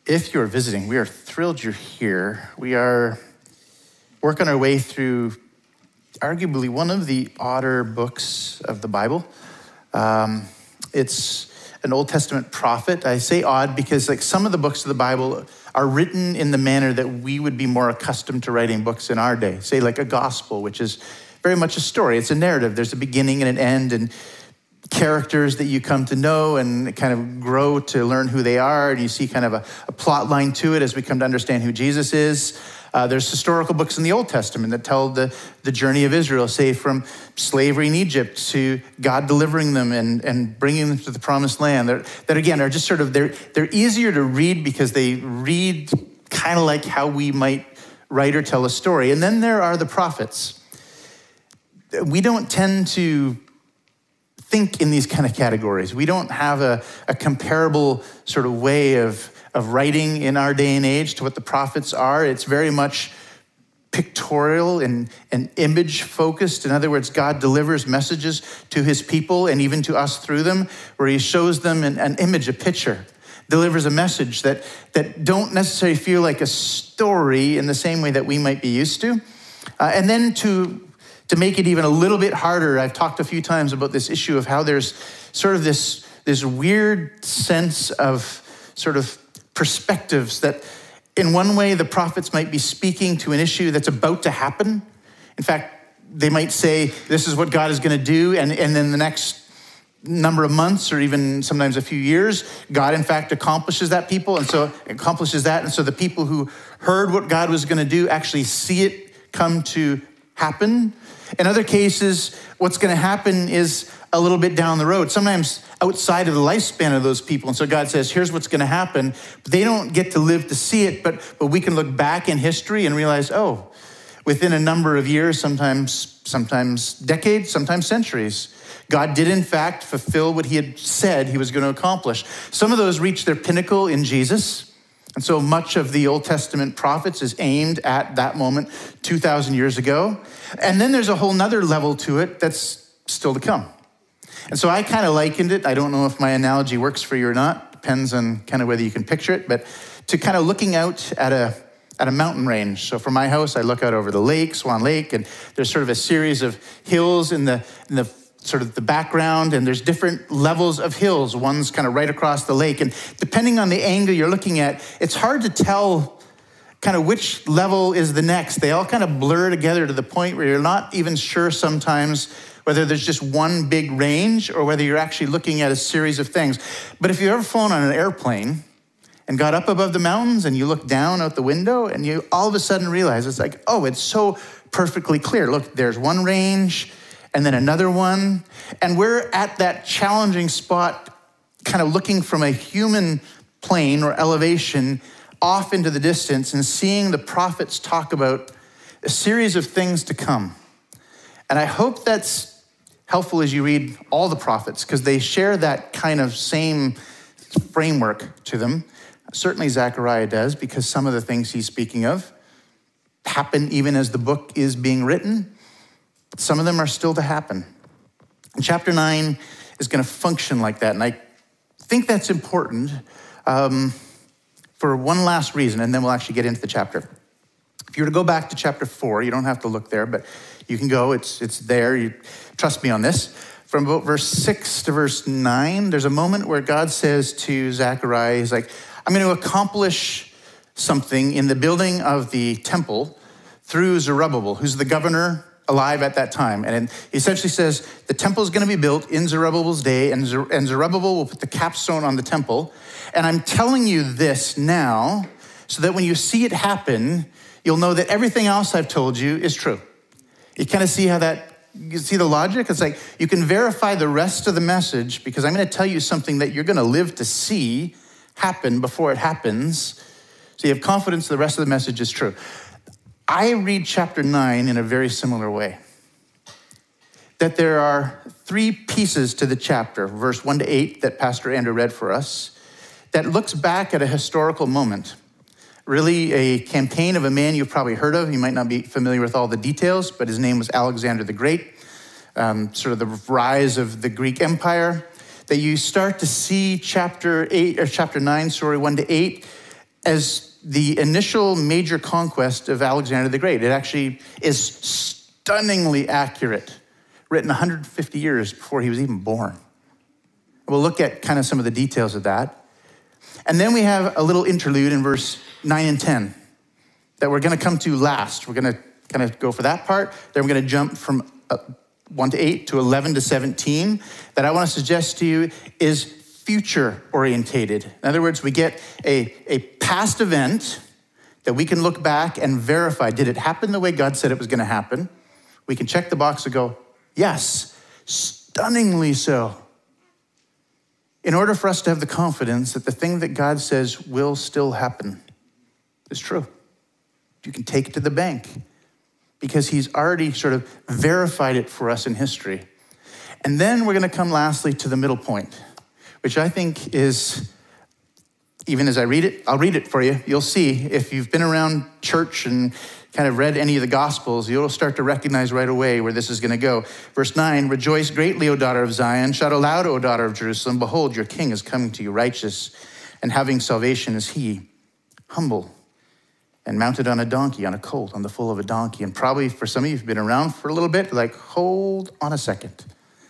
If you're visiting, we are thrilled you're here. We are working our way through arguably one of the odder books of the Bible. It's an Old Testament prophet. I say odd because like some of the books of the Bible are written in the manner that we would be more accustomed to writing books in our day. Say like a gospel, which is very much a story. It's a narrative. There's a beginning and an end and characters that you come to know and kind of grow to learn who they are. And you see kind of a plot line to it as we come to understand who Jesus is. There's historical books in the Old Testament that tell the journey of Israel, say from slavery in Egypt to God delivering them and bringing them to the promised land. That again are just sort of, they're easier to read because they read kind of like how we might write or tell a story. And then there are the prophets. We don't tend to think in these kind of categories. We don't have a comparable sort of way of writing in our day and age to what the prophets are. It's very much pictorial and image focused. In other words, God delivers messages to his people and even to us through them, where he shows them an image, a picture, delivers a message that don't necessarily feel like a story in the same way that we might be used to. And then to make it even a little bit harder, I've talked a few times about this issue of how there's sort of this weird sense of sort of perspectives that in one way the prophets might be speaking to an issue that's about to happen. In fact, they might say, this is what God is going to do, and then the next number of months or even sometimes a few years, God in fact accomplishes that, and so the people who heard what God was going to do actually see it come to happen. In other cases, what's going to happen is a little bit down the road, sometimes outside of the lifespan of those people. And so God says, here's what's going to happen. But they don't get to live to see it, but we can look back in history and realize, oh, within a number of years, sometimes decades, sometimes centuries, God did in fact fulfill what he had said he was going to accomplish. Some of those reach their pinnacle in Jesus. And so much of the Old Testament prophets is aimed at that moment 2,000 years ago. And then there's a whole nother level to it that's still to come. And so I kind of likened it. I don't know if my analogy works for you or not. Depends on kind of whether you can picture it. But to kind of looking out at a mountain range. So from my house, I look out over the lake, Swan Lake, and there's sort of a series of hills in the sort of the background, and there's different levels of hills. One's kind of right across the lake. And depending on the angle you're looking at, it's hard to tell kind of which level is the next. They all kind of blur together to the point where you're not even sure sometimes whether there's just one big range or whether you're actually looking at a series of things. But if you've ever flown on an airplane and got up above the mountains and you look down out the window and you all of a sudden realize it's like, oh, it's so perfectly clear. Look, there's one range and then another one. And we're at that challenging spot, kind of looking from a human plane or elevation off into the distance and seeing the prophets talk about a series of things to come. And I hope that's helpful as you read all the prophets, because they share that kind of same framework to them. Certainly Zechariah does, because some of the things he's speaking of happen even as the book is being written. But some of them are still to happen. And chapter 9 is going to function like that. And I think that's important for one last reason, and then we'll actually get into the chapter. If you were to go back to chapter 4, you don't have to look there, but you can go. It's there. You trust me on this. From about verse 6 to verse 9, there's a moment where God says to Zechariah, he's like, I'm going to accomplish something in the building of the temple through Zerubbabel, who's the governor alive at that time. And he essentially says, the temple is going to be built in Zerubbabel's day, and Zerubbabel will put the capstone on the temple. And I'm telling you this now so that when you see it happen, you'll know that everything else I've told you is true. You kind of see how you see the logic? It's like you can verify the rest of the message because I'm going to tell you something that you're going to live to see happen before it happens. So you have confidence the rest of the message is true. I read chapter 9 in a very similar way. That there are 3 pieces to the chapter, verse 1 to 8 that Pastor Andrew read for us, that looks back at a historical moment. Really a campaign of a man you've probably heard of. You might not be familiar with all the details, but his name was Alexander the Great. Sort of the rise of the Greek Empire. That you start to see chapter 9, 1 to 8, as the initial major conquest of Alexander the Great. It actually is stunningly accurate, written 150 years before he was even born. We'll look at kind of some of the details of that. And then we have a little interlude in verse 9 and 10 that we're going to come to last. We're going to kind of go for that part. Then we're going to jump from 1 to 8 to 11 to 17 that I want to suggest to you is future orientated. In other words, we get a past event that we can look back and verify. Did it happen the way God said it was going to happen? We can check the box and go, yes, stunningly so. In order for us to have the confidence that the thing that God says will still happen is true. You can take it to the bank because he's already sort of verified it for us in history. And then we're going to come lastly to the middle point, which I think is, even as I read it, I'll read it for you. You'll see if you've been around church and kind of read any of the Gospels, you'll start to recognize right away where this is going to go. Verse 9, rejoice greatly, O daughter of Zion. Shout aloud, O daughter of Jerusalem. Behold, your king is coming to you, righteous, and having salvation is he, humble, and mounted on a donkey, on a colt, on the foal of a donkey. And probably for some of you who've been around for a little bit, like, hold on a second.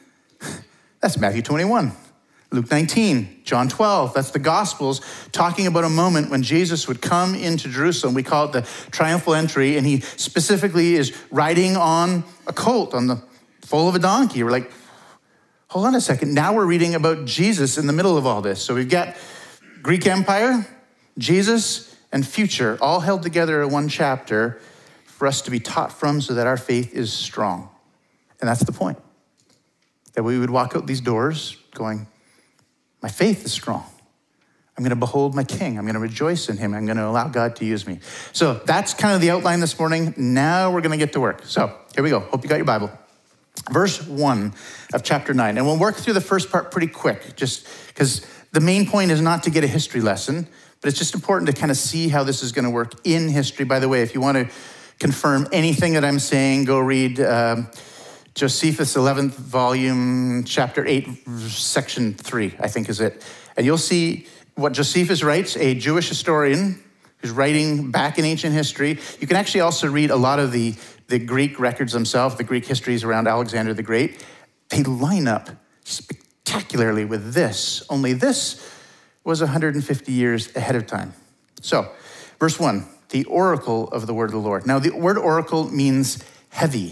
That's Matthew 21. Luke 19, John 12, that's the Gospels talking about a moment when Jesus would come into Jerusalem. We call it the triumphal entry, and he specifically is riding on a colt, on the foal of a donkey. We're like, hold on a second. Now we're reading about Jesus in the middle of all this. So we've got Greek Empire, Jesus, and future, all held together in one chapter for us to be taught from so that our faith is strong. And that's the point. That we would walk out these doors going, my faith is strong. I'm going to behold my king. I'm going to rejoice in him. I'm going to allow God to use me. So that's kind of the outline this morning. Now we're going to get to work. So here we go. Hope you got your Bible. Verse 1 of chapter 9. And we'll work through the first part pretty quick, just because the main point is not to get a history lesson, but it's just important to kind of see how this is going to work in history. By the way, if you want to confirm anything that I'm saying, go read Josephus' 11th volume, chapter 8, section 3, I think is it. And you'll see what Josephus writes, a Jewish historian who's writing back in ancient history. You can actually also read a lot of the Greek records themselves, the Greek histories around Alexander the Great. They line up spectacularly with this, only this was 150 years ahead of time. So, verse 1, the oracle of the word of the Lord. Now, the word oracle means heavy.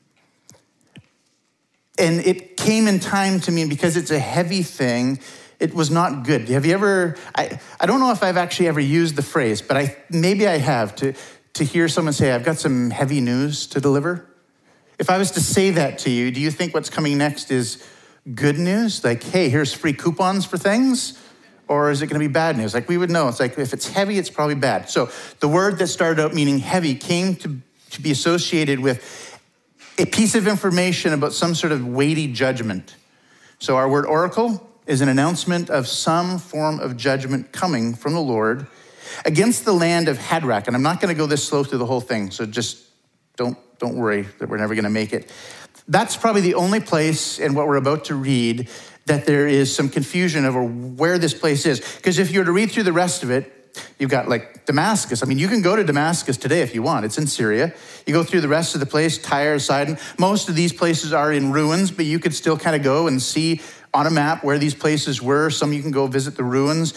And it came in time to mean, because it's a heavy thing, it was not good. Have you ever, I don't know if I've actually ever used the phrase, but maybe I have, to hear someone say, I've got some heavy news to deliver. If I was to say that to you, do you think what's coming next is good news? Like, hey, here's free coupons for things? Or is it going to be bad news? Like, we would know. It's like, if it's heavy, it's probably bad. So the word that started out meaning heavy came to be associated with a piece of information about some sort of weighty judgment. So our word oracle is an announcement of some form of judgment coming from the Lord against the land of Hadrach. And I'm not going to go this slow through the whole thing, so just don't worry that we're never going to make it. That's probably the only place in what we're about to read that there is some confusion over where this place is. Because if you were to read through the rest of it, you've got like Damascus. I mean, you can go to Damascus today if you want. It's in Syria. You go through the rest of the place, Tyre, Sidon. Most of these places are in ruins, but you could still kind of go and see on a map where these places were. Some you can go visit the ruins.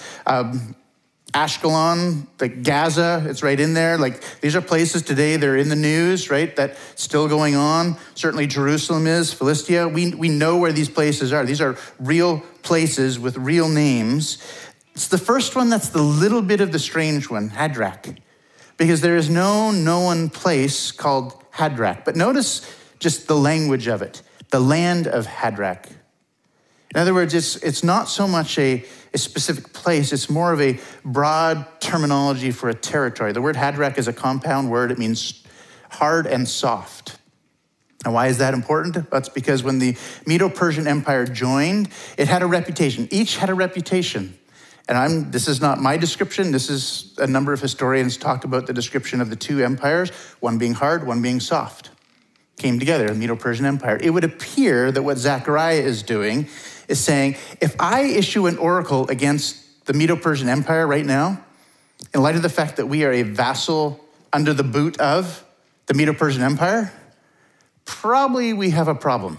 Ashkelon, like Gaza, it's right in there. Like, these are places today, they're in the news, right? That's still going on. Certainly Jerusalem is, Philistia. We know where these places are. These are real places with real names. It's the first one that's the little bit of the strange one, Hadrach, because there is no known place called Hadrach. But notice just the language of it, the land of Hadrach. In other words, it's not so much a specific place, it's more of a broad terminology for a territory. The word Hadrach is a compound word. It means hard and soft. And why is that important? That's because when the Medo-Persian Empire joined, it had a reputation. Each had a reputation. And this is not my description. This is a number of historians talked about the description of the two empires, one being hard, one being soft. Came together, the Medo-Persian Empire. It would appear that what Zechariah is doing is saying, if I issue an oracle against the Medo-Persian Empire right now, in light of the fact that we are a vassal under the boot of the Medo-Persian Empire, probably we have a problem.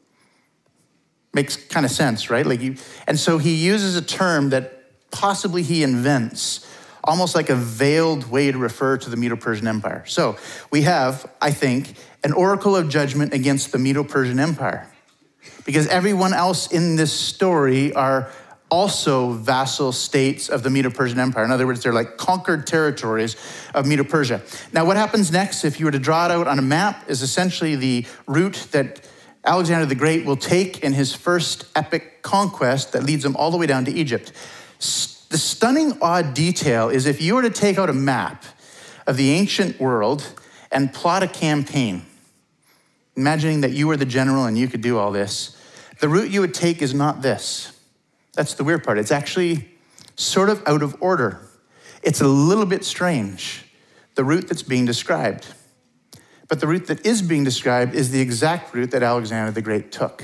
Makes kind of sense, right? And so he uses a term that possibly he invents, almost like a veiled way to refer to the Medo-Persian Empire. So we have, I think, an oracle of judgment against the Medo-Persian Empire, because everyone else in this story are also vassal states of the Medo-Persian Empire. In other words, they're like conquered territories of Medo-Persia. Now, what happens next, if you were to draw it out on a map, is essentially the route that Alexander the Great will take in his first epic conquest that leads him all the way down to Egypt. The stunning, odd detail is if you were to take out a map of the ancient world and plot a campaign, imagining that you were the general and you could do all this, the route you would take is not this. That's the weird part. It's actually sort of out of order. It's a little bit strange, the route that's being described. But the route that is being described is the exact route that Alexander the Great took.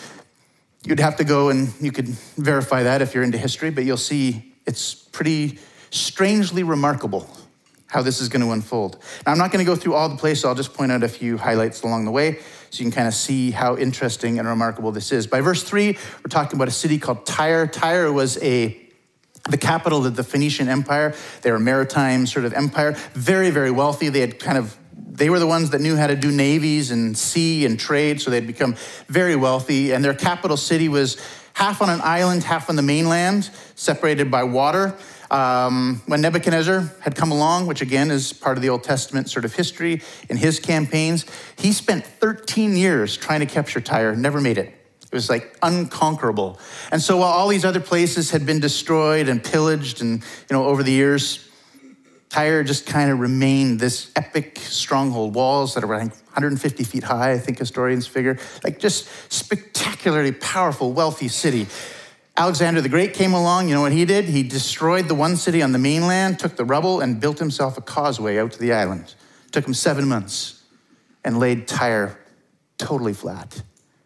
You'd have to go and you could verify that if you're into history, but you'll see it's pretty strangely remarkable how this is going to unfold. Now, I'm not going to go through all the places. I'll just point out a few highlights along the way so you can kind of see how interesting and remarkable this is. By verse 3, we're talking about a city called Tyre. Tyre was the capital of the Phoenician Empire. They were a maritime sort of empire, very, very wealthy. They were the ones that knew how to do navies and sea and trade, so they'd become very wealthy. And their capital city was half on an island, half on the mainland, separated by water. When Nebuchadnezzar had come along, which again is part of the Old Testament sort of history, in his campaigns, he spent 13 years trying to capture Tyre, never made it. It was like unconquerable. And so while all these other places had been destroyed and pillaged and, over the years, Tyre just kind of remained this epic stronghold, walls that are around 150 feet high, I think historians figure, like just spectacularly powerful, wealthy city. Alexander the Great came along, you know what he did? He destroyed the one city on the mainland, took the rubble, and built himself a causeway out to the island. It took him 7 months and laid Tyre totally flat.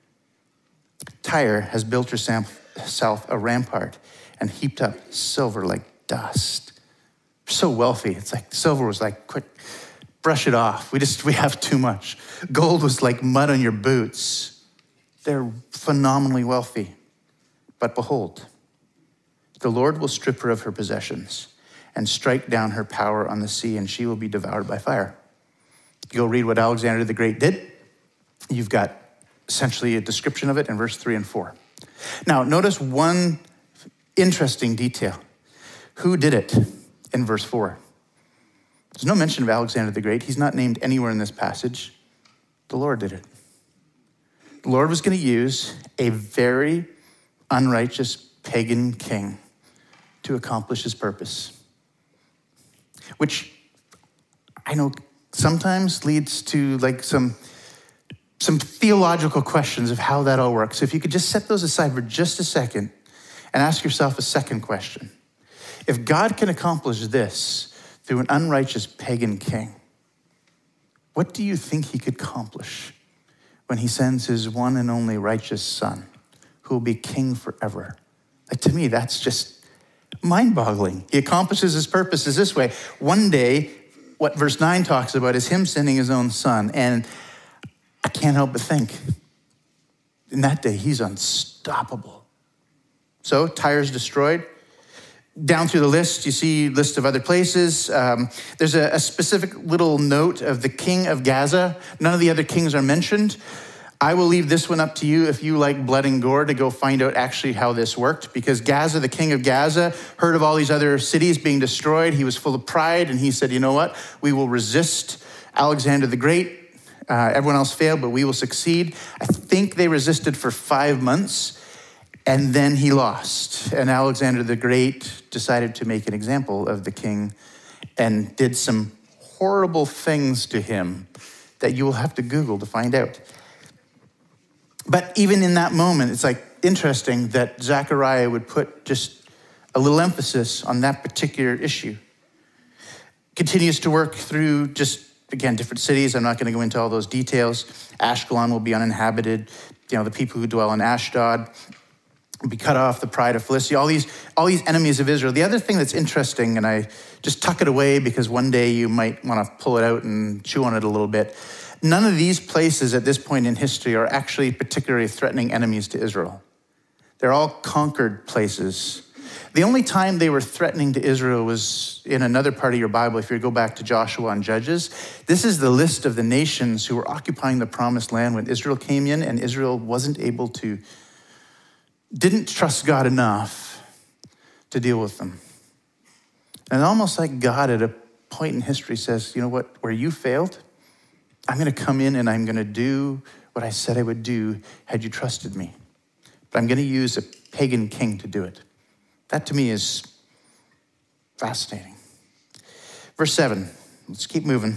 Tyre has built herself a rampart and heaped up silver like dust. So wealthy. It's like silver was like, quick, brush it off. We have too much. Gold was like mud on your boots. They're phenomenally wealthy. But behold, the Lord will strip her of her possessions and strike down her power on the sea, and she will be devoured by fire. You go read what Alexander the Great did. You've got essentially a description of it in verse 3 and 4. Now, notice one interesting detail. Who did it? In verse 4. There's no mention of Alexander the Great. He's not named anywhere in this passage. The Lord did it. The Lord was going to use a very unrighteous pagan king to accomplish his purpose, which I know sometimes leads to like some theological questions of how that all works. If you could just set those aside for just a second and ask yourself a second question. If God can accomplish this through an unrighteous pagan king, what do you think he could accomplish when he sends his one and only righteous son, who will be king forever? Like, to me, that's just mind-boggling. He accomplishes his purposes this way. One day, what verse 9 talks about is him sending his own son. And I can't help but think, in that day, he's unstoppable. So Tyre's destroyed. Down through the list, you see a list of other places. There's a specific little note of the king of Gaza. None of the other kings are mentioned. I will leave this one up to you if you like blood and gore to go find out actually how this worked, because Gaza, the king of Gaza, heard of all these other cities being destroyed. He was full of pride, and he said, you know what? We will resist Alexander the Great. Everyone else failed, but we will succeed. I think they resisted for 5 months. And then he lost. And Alexander the Great decided to make an example of the king and did some horrible things to him that you will have to Google to find out. But even in that moment, it's like interesting that Zechariah would put just a little emphasis on that particular issue. Continues to work through just, again, different cities. I'm not going to go into all those details. Ashkelon will be uninhabited. The people who dwell in Ashdod be cut off, the pride of Philistia, all these enemies of Israel. The other thing that's interesting, and I just tuck it away because one day you might want to pull it out and chew on it a little bit. None of these places at this point in history are actually particularly threatening enemies to Israel. They're all conquered places. The only time they were threatening to Israel was in another part of your Bible. If you go back to Joshua and Judges, this is the list of the nations who were occupying the promised land when Israel came in, and Israel didn't trust God enough to deal with them. And almost like God at a point in history says, you know what, where you failed, I'm going to come in and I'm going to do what I said I would do had you trusted me. But I'm going to use a pagan king to do it. That to me is fascinating. Verse 7, let's keep moving.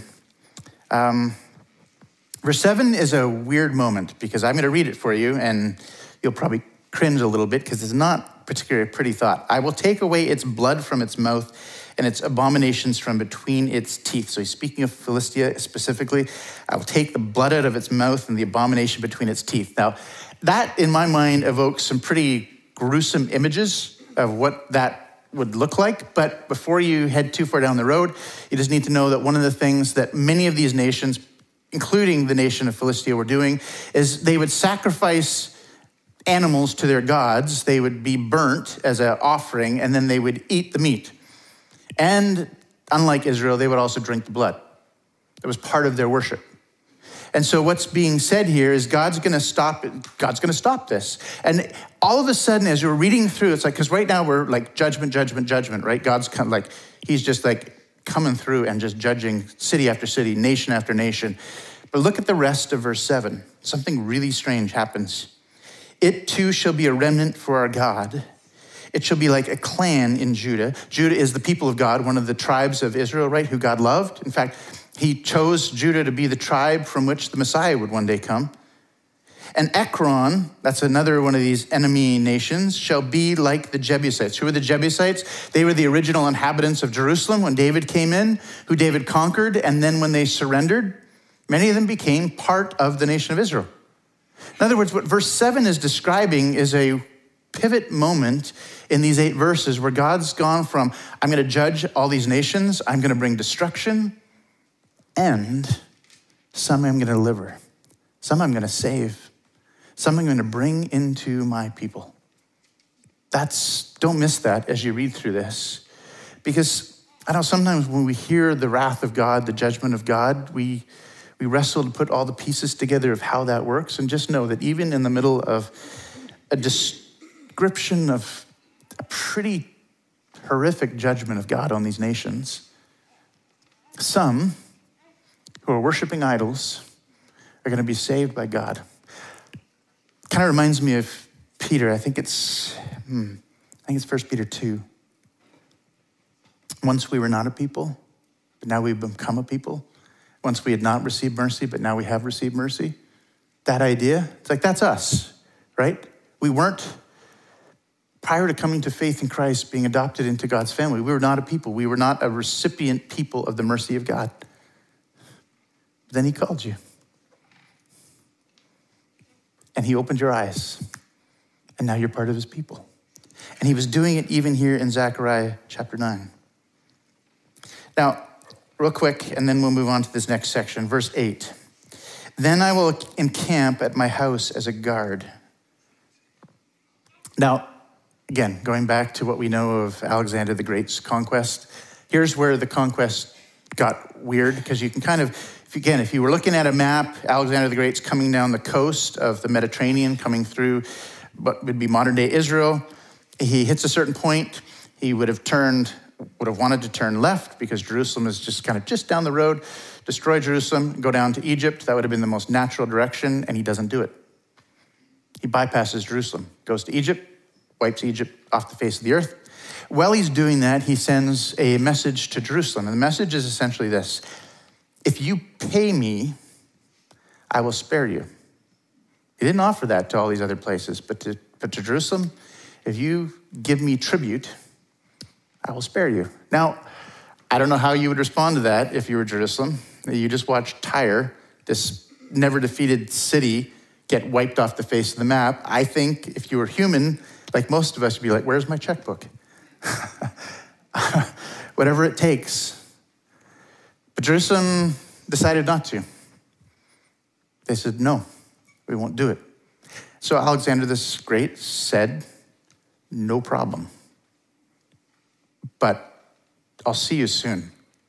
Verse 7 is a weird moment because I'm going to read it for you and you'll probably cringe a little bit because it's not particularly a pretty thought. I will take away its blood from its mouth and its abominations from between its teeth. So he's speaking of Philistia specifically. I will take the blood out of its mouth and the abomination between its teeth. Now, that in my mind evokes some pretty gruesome images of what that would look like. But before you head too far down the road, you just need to know that one of the things that many of these nations, including the nation of Philistia, were doing is they would sacrifice animals to their gods. They would be burnt as an offering, and then they would eat the meat. And unlike Israel, they would also drink the blood. It was part of their worship. And so what's being said here is God's going to stop it. God's going to stop this. And all of a sudden, as you're reading through, it's like, because right now we're like judgment, right? God's kind of like, he's just like coming through and just judging city after city, nation after nation. But look at the rest of verse 7. Something really strange happens. It too shall be a remnant for our God. It shall be like a clan in Judah. Judah is the people of God, one of the tribes of Israel, right, who God loved. In fact, he chose Judah to be the tribe from which the Messiah would one day come. And Ekron, that's another one of these enemy nations, shall be like the Jebusites. Who were the Jebusites? They were the original inhabitants of Jerusalem when David came in, who David conquered, and then when they surrendered, many of them became part of the nation of Israel. In other words, what verse 7 is describing is a pivot moment in these 8 verses where God's gone from, I'm going to judge all these nations, I'm going to bring destruction, and some I'm going to deliver, some I'm going to save, some I'm going to bring into my people. Don't miss that as you read through this. Because I know sometimes when we hear the wrath of God, the judgment of God, we wrestle to put all the pieces together of how that works. And just know that even in the middle of a description of a pretty horrific judgment of God on these nations, some who are worshiping idols are going to be saved by God. Kind of reminds me of Peter. I think it's 1 Peter 2. Once we were not a people, but now we've become a people. Once we had not received mercy, but now we have received mercy. That idea, it's like that's us, right? We weren't, prior to coming to faith in Christ, being adopted into God's family, we were not a people. We were not a recipient people of the mercy of God. But then he called you. And he opened your eyes. And now you're part of his people. And he was doing it even here in Zechariah chapter 9. Now, real quick, and then we'll move on to this next section. Verse 8. Then I will encamp at my house as a guard. Now, again, going back to what we know of Alexander the Great's conquest, here's where the conquest got weird, because you can kind of, if you were looking at a map, Alexander the Great's coming down the coast of the Mediterranean, coming through what would be modern-day Israel. He hits a certain point. He would have wanted to turn left because Jerusalem is just down the road, destroy Jerusalem, go down to Egypt. That would have been the most natural direction, and he doesn't do it. He bypasses Jerusalem, goes to Egypt, wipes Egypt off the face of the earth. While he's doing that, he sends a message to Jerusalem, and the message is essentially this: if you pay me, I will spare you. He didn't offer that to all these other places, but to Jerusalem, if you give me tribute, I will spare you. Now, I don't know how you would respond to that if you were Jerusalem. You just watched Tyre, this never defeated city, get wiped off the face of the map. I think if you were human, Like most of us would be like, where's my checkbook? Whatever it takes. But Jerusalem decided not to. They said, no, we won't do it. So Alexander the Great said, no problem. But I'll see you soon.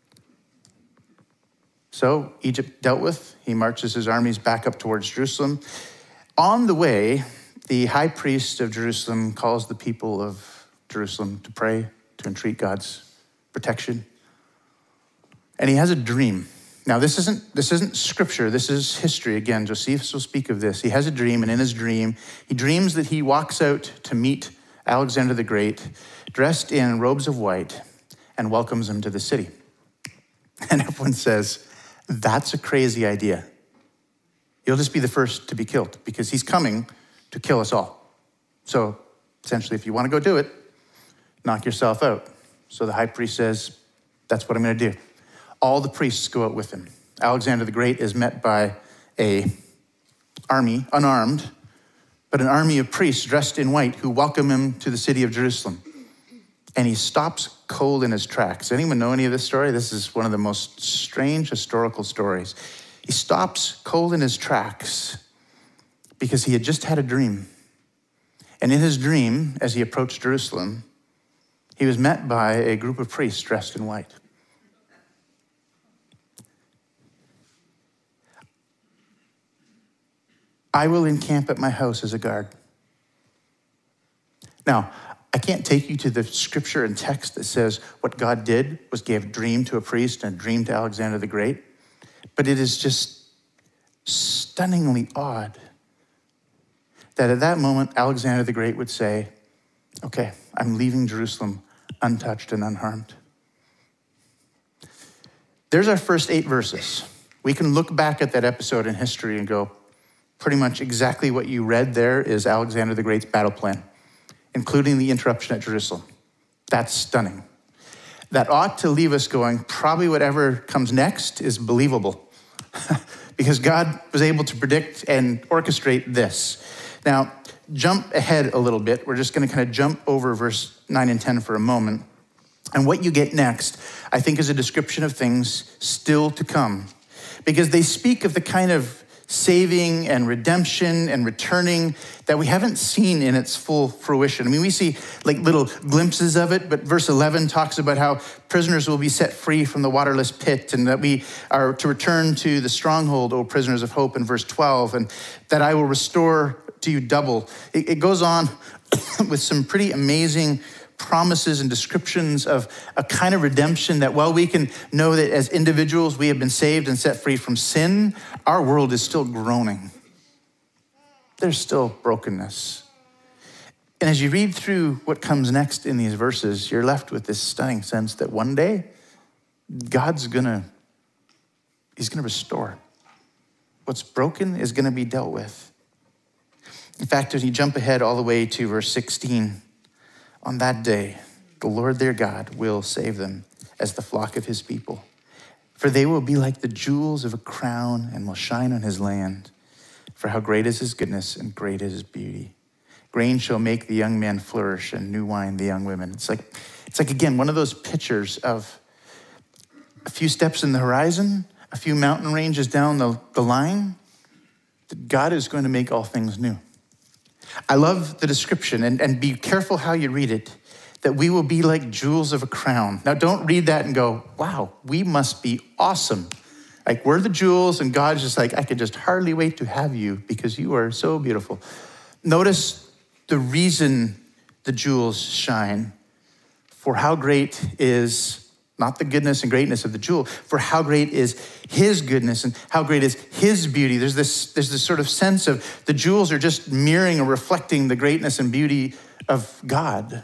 So Egypt dealt with. He marches his armies back up towards Jerusalem. On the way, the high priest of Jerusalem calls the people of Jerusalem to pray, to entreat God's protection. And he has a dream. Now, this isn't scripture. This is history. Again, Josephus will speak of this. He has a dream, and in his dream, he dreams that he walks out to meet Alexander the Great, dressed in robes of white, and welcomes him to the city. And everyone says, that's a crazy idea. You'll just be the first to be killed because he's coming to kill us all. So essentially, if you want to go do it, knock yourself out. So the high priest says, that's what I'm going to do. All the priests go out with him. Alexander the Great is met by an army, unarmed, but an army of priests dressed in white who welcome him to the city of Jerusalem. And he stops cold in his tracks. Anyone know any of this story? This is one of the most strange historical stories. He stops cold in his tracks because he had just had a dream. And in his dream, as he approached Jerusalem, he was met by a group of priests dressed in white. I will encamp at my house as a guard. Now, I can't take you to the scripture and text that says what God did was gave a dream to a priest and a dream to Alexander the Great, but it is just stunningly odd that at that moment, Alexander the Great would say, okay, I'm leaving Jerusalem untouched and unharmed. There's our first 8 verses. We can look back at that episode in history and go, pretty much exactly what you read there is Alexander the Great's battle plan, including the interruption at Jerusalem. That's stunning. That ought to leave us going, probably whatever comes next is believable because God was able to predict and orchestrate this. Now, jump ahead a little bit. We're just going to kind of jump over verse 9 and 10 for a moment. And what you get next, I think, is a description of things still to come because they speak of the kind of saving and redemption and returning that we haven't seen in its full fruition. I mean, we see like little glimpses of it, but verse 11 talks about how prisoners will be set free from the waterless pit and that we are to return to the stronghold, O prisoners of hope, in verse 12, and that I will restore to you double. It goes on with some pretty amazing promises and descriptions of a kind of redemption that while we can know that as individuals we have been saved and set free from sin, our world is still groaning. There's still brokenness. And as you read through what comes next in these verses, you're left with this stunning sense that one day God's he's gonna restore. What's broken is gonna be dealt with. In fact, as you jump ahead all the way to verse 16, on that day, the Lord their God will save them as the flock of his people. For they will be like the jewels of a crown and will shine on his land. For how great is his goodness and great is his beauty. Grain shall make the young man flourish and new wine the young women. It's like again, one of those pictures of a few steps in the horizon, a few mountain ranges down the line, that God is going to make all things new. I love the description, and be careful how you read it, that we will be like jewels of a crown. Now, don't read that and go, wow, we must be awesome. Like, we're the jewels, and God's just like, I could just hardly wait to have you because you are so beautiful. Notice the reason the jewels shine. For how great is, not the goodness and greatness of the jewel, for how great is his goodness and how great is his beauty. There's this sort of sense of the jewels are just mirroring or reflecting the greatness and beauty of God.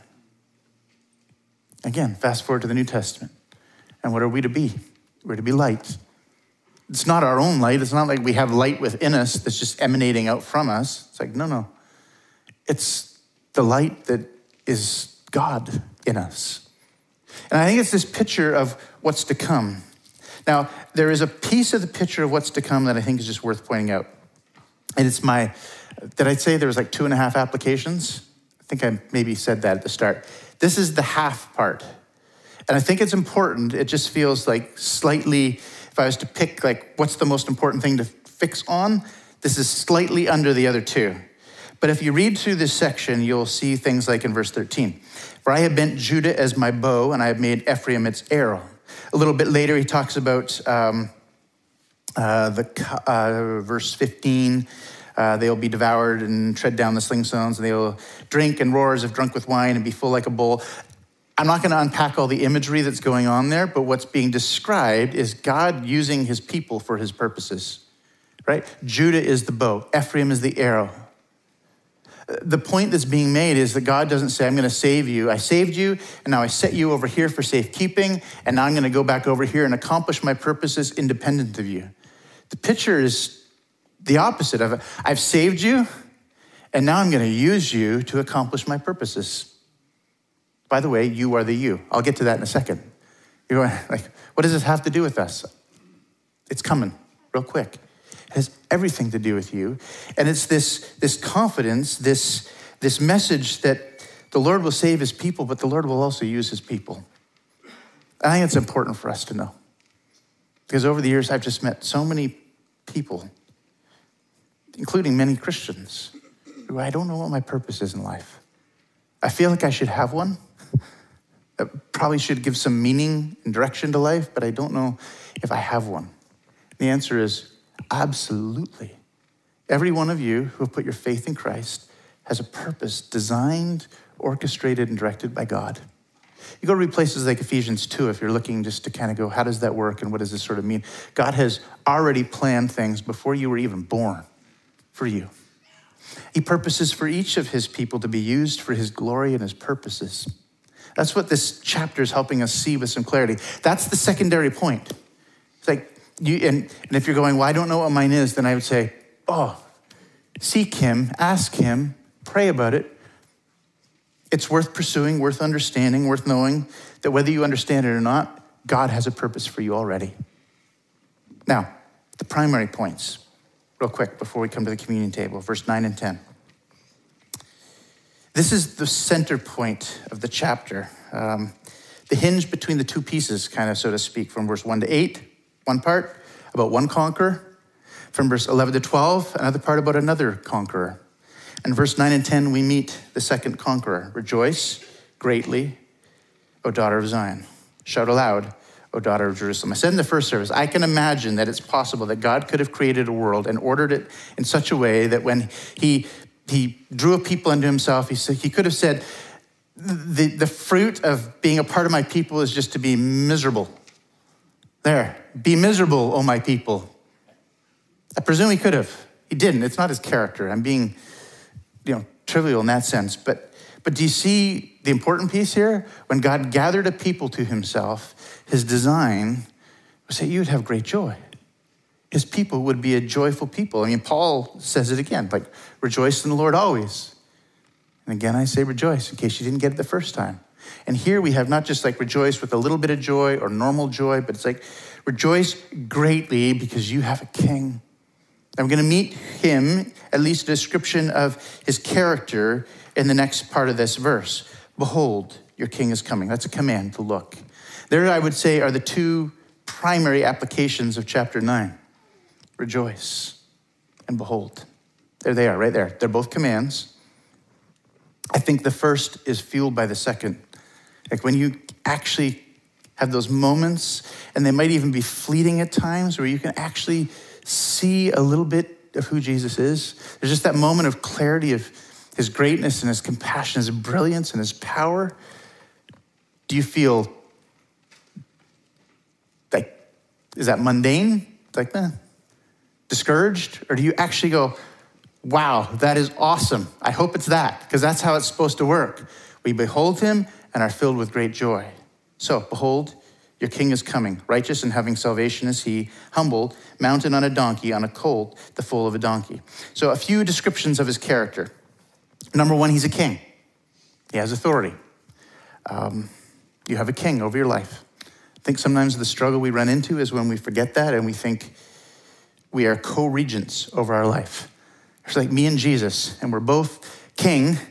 Again, fast forward to the New Testament. And what are we to be? We're to be light. It's not our own light. It's not like we have light within us that's just emanating out from us. It's like, no. It's the light that is God in us. And I think it's this picture of what's to come. Now, there is a piece of the picture of what's to come that I think is just worth pointing out. And it's did I say there was like 2.5 applications? I think I maybe said that at the start. This is the half part. And I think it's important. It just feels like slightly, if I was to pick like what's the most important thing to fix on, this is slightly under the other two. But if you read through this section, you'll see things like in verse 13. For I have bent Judah as my bow, and I have made Ephraim its arrow. A little bit later, he talks about verse 15. They'll be devoured and tread down the sling stones, and they will drink and roar as if drunk with wine and be full like a bowl. I'm not going to unpack all the imagery that's going on there, but what's being described is God using his people for his purposes, right? Judah is the bow. Ephraim is the arrow. The point that's being made is that God doesn't say, I'm going to save you. I saved you, and now I set you over here for safekeeping, and now I'm going to go back over here and accomplish my purposes independent of you. The picture is the opposite of it. I've saved you, and now I'm going to use you to accomplish my purposes. By the way, you are the you. I'll get to that in a second. You're going, like, what does this have to do with us? It's coming real quick. It has everything to do with you. And it's this confidence, this message that the Lord will save his people, but the Lord will also use his people. I think it's important for us to know. Because over the years, I've just met so many people, including many Christians, who I don't know what my purpose is in life. I feel like I should have one. I probably should give some meaning and direction to life, but I don't know if I have one. The answer is absolutely. Every one of you who have put your faith in Christ has a purpose designed, orchestrated, and directed by God. You go to read places like Ephesians 2 if you're looking just to kind of go, how does that work and what does this sort of mean? God has already planned things before you were even born for you. He purposes for each of his people to be used for his glory and his purposes. That's what this chapter is helping us see with some clarity. That's the secondary point. It's like, and if you're going, well, I don't know what mine is, then I would say, seek him, ask him, pray about it. It's worth pursuing, worth understanding, worth knowing that whether you understand it or not, God has a purpose for you already. Now, the primary points, real quick before we come to the communion table, verse 9 and 10. This is the center point of the chapter, the hinge between the two pieces, kind of, so to speak, from verse 1 to 8, one part about one conqueror, from verse 11 to 12, another part about another conqueror. And verse 9 and 10, we meet the second conqueror. Rejoice greatly, O daughter of Zion. Shout aloud, O daughter of Jerusalem. I said in the first service, I can imagine that it's possible that God could have created a world and ordered it in such a way that when he drew a people unto himself, he could have said, the fruit of being a part of my people is just to be miserable. There, be miserable, O my people. I presume he could have. He didn't. It's not his character. I'm being, trivial in that sense. But do you see the important piece here? When God gathered a people to himself, his design was that you would have great joy. His people would be a joyful people. I mean, Paul says it again, like, rejoice in the Lord always. And again, I say rejoice in case you didn't get it the first time. And here we have not just like rejoice with a little bit of joy or normal joy, but it's like rejoice greatly because you have a king. I'm going to meet him, at least a description of his character in the next part of this verse. Behold, your king is coming. That's a command to look. There, I would say, are the two primary applications of chapter 9. Rejoice and behold. There they are, right there. They're both commands. I think the first is fueled by the second. Like when you actually have those moments, and they might even be fleeting at times, where you can actually see a little bit of who Jesus is. There's just that moment of clarity of his greatness and his compassion, his brilliance and his power. Do you feel like, is that mundane? Like, discouraged? Or do you actually go, wow, that is awesome. I hope it's that, because that's how it's supposed to work. We behold him and are filled with great joy. So, behold, your king is coming, righteous and having salvation is he, humbled, mounted on a donkey, on a colt, the foal of a donkey. So a few descriptions of his character. Number one, he's a king. He has authority. You have a king over your life. I think sometimes the struggle we run into is when we forget that and we think we are co-regents over our life. It's like me and Jesus, and we're both king,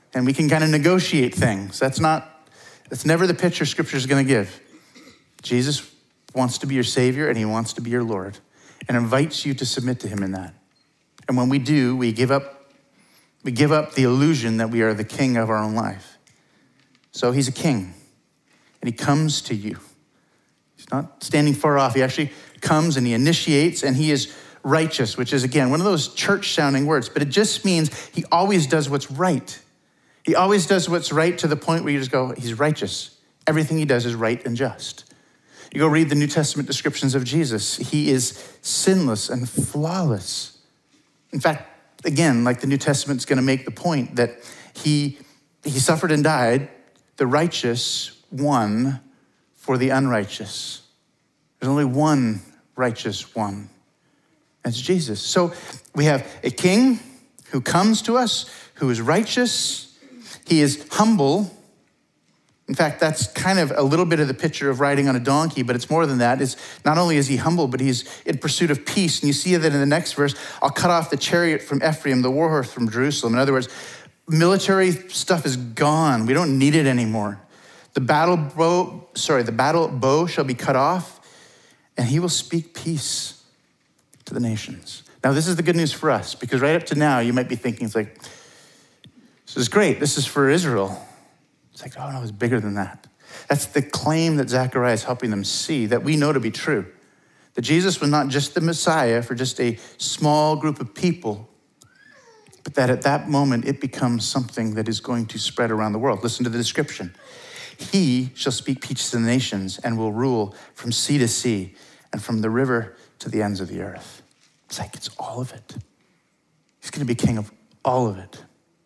and we can kind of negotiate things. That's never the picture Scripture is going to give. Jesus wants to be your Savior, and he wants to be your Lord, and invites you to submit to him in that. And when we do, we give up the illusion that we are the king of our own life. So he's a king, and he comes to you. He's not standing far off. He actually comes and he initiates, and he is righteous, which is, again, one of those church-sounding words, but it just means he always does what's right. He always does what's right to the point where you just go, he's righteous. Everything he does is right and just. You go read the New Testament descriptions of Jesus. He is sinless and flawless. In fact, again, like the New Testament's going to make the point that he suffered and died, the righteous won for the unrighteous. There's only one righteous one. That's Jesus. So we have a king who comes to us, who is righteous. He is humble. In fact, that's kind of a little bit of the picture of riding on a donkey, but it's more than that. It's not only is he humble, but he's in pursuit of peace. And you see that in the next verse, I'll cut off the chariot from Ephraim, the war horse from Jerusalem. In other words, military stuff is gone. We don't need it anymore. The battle bow shall be cut off, and he will speak peace to the nations. Now, this is the good news for us, because right up to now, you might be thinking, it's like, this is great. This is for Israel. It's like, oh no, it's bigger than that. That's the claim that Zechariah is helping them see, that we know to be true. That Jesus was not just the Messiah for just a small group of people, but that at that moment, it becomes something that is going to spread around the world. Listen to the description. He shall speak peace to the nations and will rule from sea to sea and from the river to the ends of the earth. It's like, it's all of it. He's going to be king of all of it.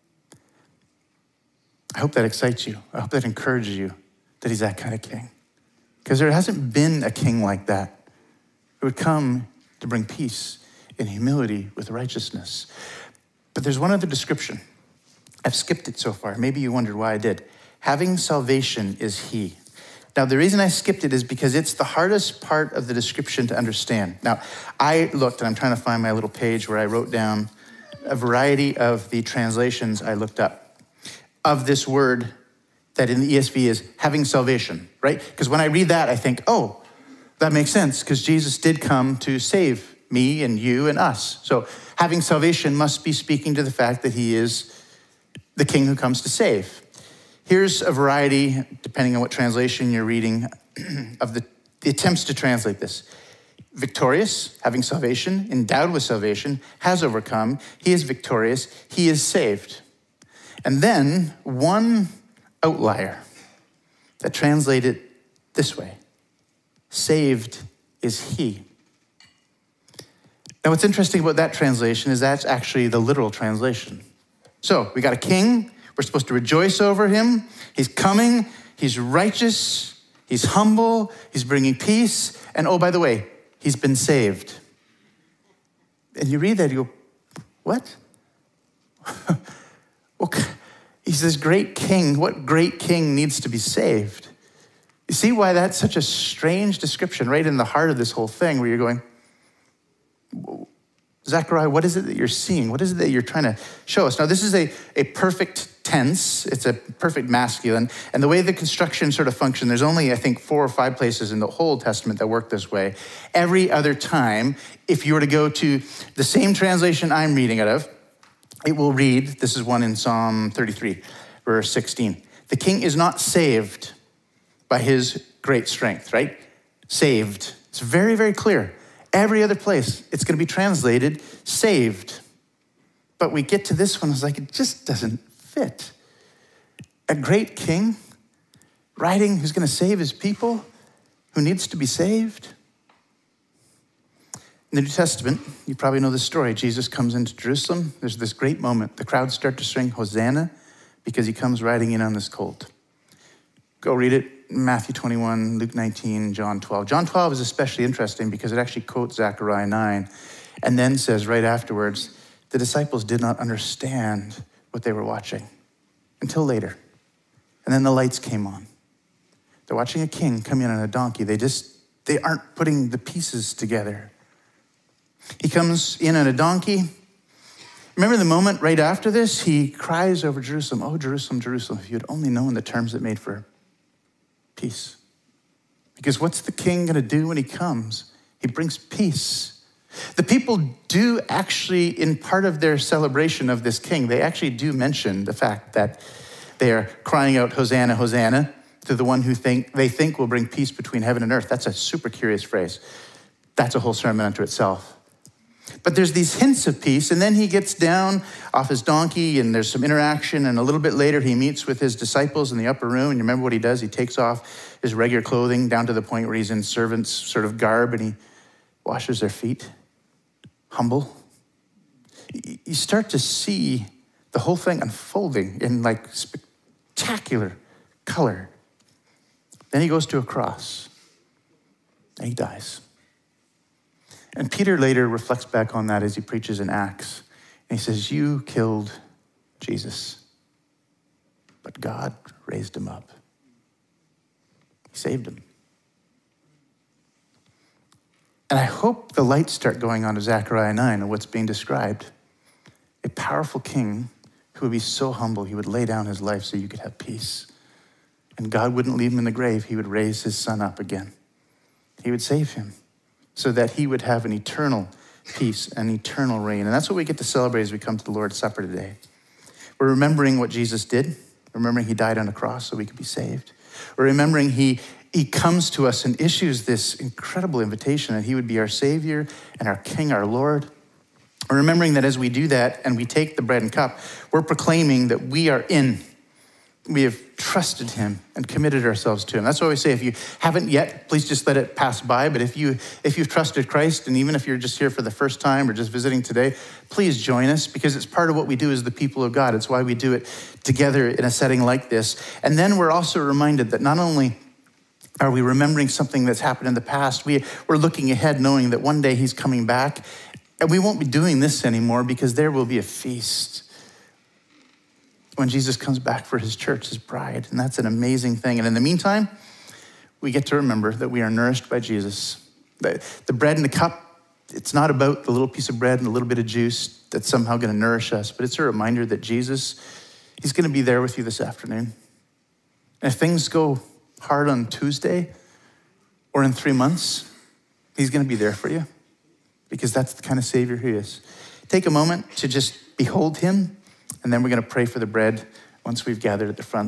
I hope that excites you. I hope that encourages you that he's that kind of king. Because there hasn't been a king like that who would come to bring peace and humility with righteousness. But there's one other description. I've skipped it so far. Maybe you wondered why I did. Having salvation is he. Now, the reason I skipped it is because it's the hardest part of the description to understand. Now, I looked, and I'm trying to find my little page where I wrote down a variety of the translations I looked up of this word that in the ESV is having salvation, right? Because when I read that, I think, oh, that makes sense, because Jesus did come to save me and you and us. So having salvation must be speaking to the fact that he is the king who comes to save. Here's a variety, depending on what translation you're reading, of the attempts to translate this. Victorious, having salvation, endowed with salvation, has overcome, he is victorious, he is saved. And then one outlier that translated this way. Saved is he. Now what's interesting about that translation is that's actually the literal translation. So we got a king. We're supposed to rejoice over him. He's coming. He's righteous. He's humble. He's bringing peace. And oh, by the way, he's been saved. And you read that, you go, what? Okay. He's this great king. What great king needs to be saved? You see why that's such a strange description right in the heart of this whole thing where you're going, Zechariah, what is it that you're seeing? What is it that you're trying to show us? Now, this is a perfect tense. It's a perfect masculine. And the way the construction sort of functions, there's only, I think, 4 or 5 places in the whole Old Testament that work this way. Every other time, if you were to go to the same translation I'm reading out of, it will read, this is one in Psalm 33, verse 16. The king is not saved by his great strength, right? Saved. It's very, very clear. Every other place, it's going to be translated saved. But we get to this one, it's like, it just doesn't fit. A great king riding who's going to save his people, who needs to be saved. In the New Testament, you probably know this story. Jesus comes into Jerusalem. There's this great moment. The crowds start to sing Hosanna because he comes riding in on this colt. Go read it. Matthew 21, Luke 19, John 12. John 12 is especially interesting because it actually quotes Zechariah 9 and then says right afterwards, the disciples did not understand what they were watching until later. And then the lights came on. They're watching a king come in on a donkey. They aren't putting the pieces together. He comes in on a donkey, Remember the moment right after this? He cries over Jerusalem, "Oh, Jerusalem, Jerusalem, if you had only known the terms it made for peace." Because what's the king going to do when he comes? He brings peace. The people do actually, in part of their celebration of this king, they actually do mention the fact that they are crying out, "Hosanna, Hosanna," to the one who they think will bring peace between heaven and earth. That's a super curious phrase. That's a whole sermon unto itself. But there's these hints of peace, and then he gets down off his donkey, and there's some interaction, and a little bit later he meets with his disciples in the upper room, and you remember what he does? He takes off his regular clothing down to the point where he's in servant's sort of garb, and he washes their feet. Humble. You start to see the whole thing unfolding in like spectacular color. Then he goes to a cross, and he dies. And Peter later reflects back on that as he preaches in Acts. And he says, "You killed Jesus, but God raised him up. He saved him." And I hope the lights start going on to Zechariah 9 and what's being described. A powerful king who would be so humble, he would lay down his life so you could have peace. And God wouldn't leave him in the grave. He would raise his son up again. He would save him, so that he would have an eternal peace, an eternal reign. And that's what we get to celebrate as we come to the Lord's Supper today. We're remembering what Jesus did, remembering he died on a cross so we could be saved. We're remembering he comes to us and issues this incredible invitation that he would be our Savior and our King, our Lord. We're remembering that as we do that and we take the bread and cup, we're proclaiming that we are in. We have trusted him and committed ourselves to him. That's why we say, if you haven't yet, please just let it pass by. But if you've trusted Christ, and even if you're just here for the first time or just visiting today, please join us, because it's part of what we do as the people of God. It's why we do it together in a setting like this. And then we're also reminded that not only are we remembering something that's happened in the past, we're looking ahead knowing that one day he's coming back, and we won't be doing this anymore because there will be a feast when Jesus comes back for his church, his bride. And that's an amazing thing. And in the meantime, we get to remember that we are nourished by Jesus. The bread and the cup, it's not about the little piece of bread and a little bit of juice that's somehow going to nourish us, but it's a reminder that Jesus, he's going to be there with you this afternoon. And if things go hard on Tuesday or in 3 months, he's going to be there for you, because that's the kind of Savior he is. Take a moment to just behold him. And then we're going to pray for the bread once we've gathered at the front.